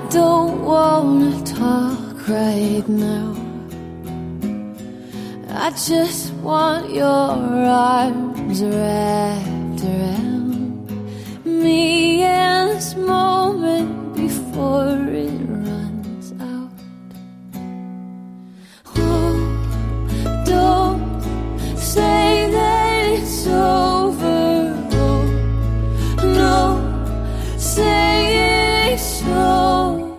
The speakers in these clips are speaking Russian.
don't wanna talk right now. I just want your arms wrapped around me in this moment before it runs out. Oh, don't say that it's over. Oh, no, say it's so.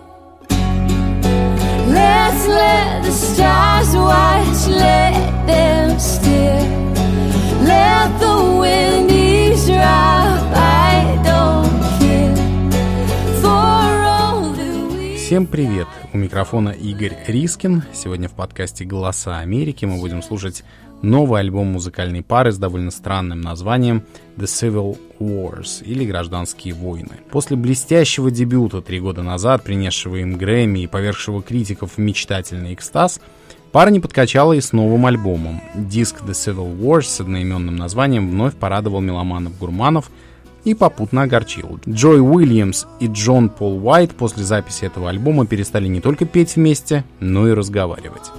Let's let the stars watch, let them steer. Let the wind ease drop, I don't care. For all that we... Всем привет! У микрофона Игорь Рискин. Сегодня в подкасте «Голоса Америки» мы будем слушать новый альбом музыкальной пары с довольно странным названием The Civil Wars или «Гражданские войны». После блестящего дебюта 3 года назад, принесшего им Грэмми и повергшего критиков в мечтательный экстаз, пара не подкачала и с новым альбомом. Диск The Civil Wars с одноименным названием вновь порадовал меломанов-гурманов и попутно огорчил. Джой Уильямс и Джон Пол Уайт после записи этого альбома перестали не только петь вместе, но и разговаривать.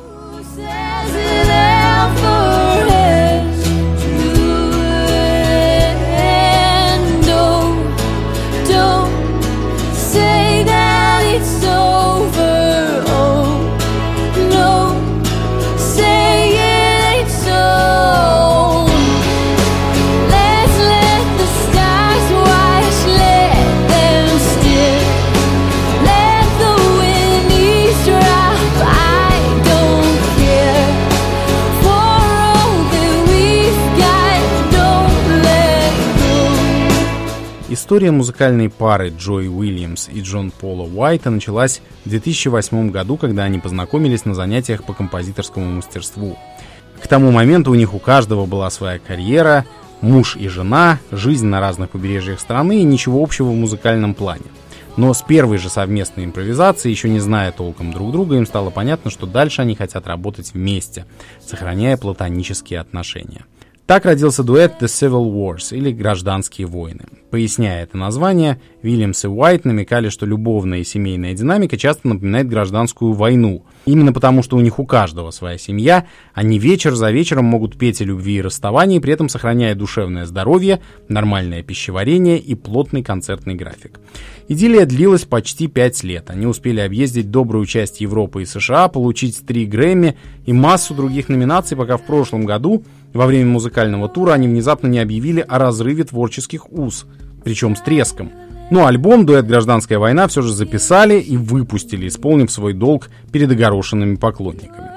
История музыкальной пары Джой Уильямс и Джон Пола Уайта началась в 2008 году, когда они познакомились на занятиях по композиторскому мастерству. К тому моменту у них у каждого была своя карьера, муж и жена, жизнь на разных побережьях страны и ничего общего в музыкальном плане. Но с первой же совместной импровизации, еще не зная толком друг друга, им стало понятно, что дальше они хотят работать вместе, сохраняя платонические отношения. Так родился дуэт The Civil Wars, или «Гражданские войны». Поясняя это название, Уильямс и Уайт намекали, что любовная и семейная динамика часто напоминает гражданскую войну. Именно потому, что у них у каждого своя семья, они вечер за вечером могут петь о любви и расставании, при этом сохраняя душевное здоровье, нормальное пищеварение и плотный концертный график. Идиллия длилась почти 5 лет. Они успели объездить добрую часть Европы и США, получить 3 Грэмми и массу других номинаций, пока в прошлом году, во время музыкального тура, они внезапно не объявили о разрыве творческих уз, причем с треском. Но альбом «Дуэт Гражданская война» все же записали и выпустили, исполнив свой долг перед огорошенными поклонниками.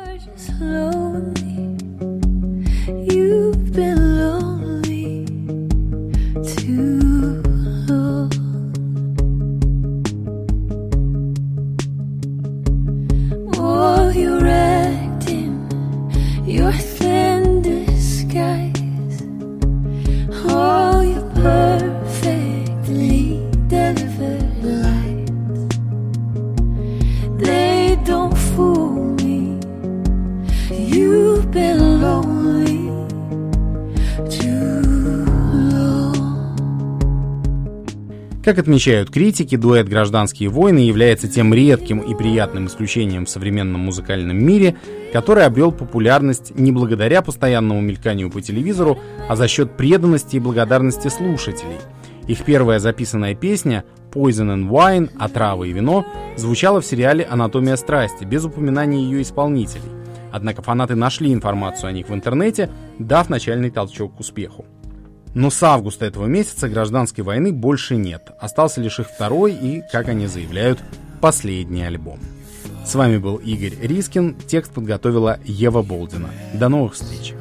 Как отмечают критики, дуэт «Гражданские войны» является тем редким и приятным исключением в современном музыкальном мире, который обрел популярность не благодаря постоянному мельканию по телевизору, а за счет преданности и благодарности слушателей. Их первая записанная песня «Poison and Wine» «Отрава и вино» звучала в сериале «Анатомия страсти» без упоминания ее исполнителей. Однако фанаты нашли информацию о них в интернете, дав начальный толчок к успеху. Но с августа этого месяца «Гражданской войны» больше нет. Остался лишь их второй и, как они заявляют, последний альбом. С вами был Игорь Рискин. Текст подготовила Ева Болдина. До новых встреч!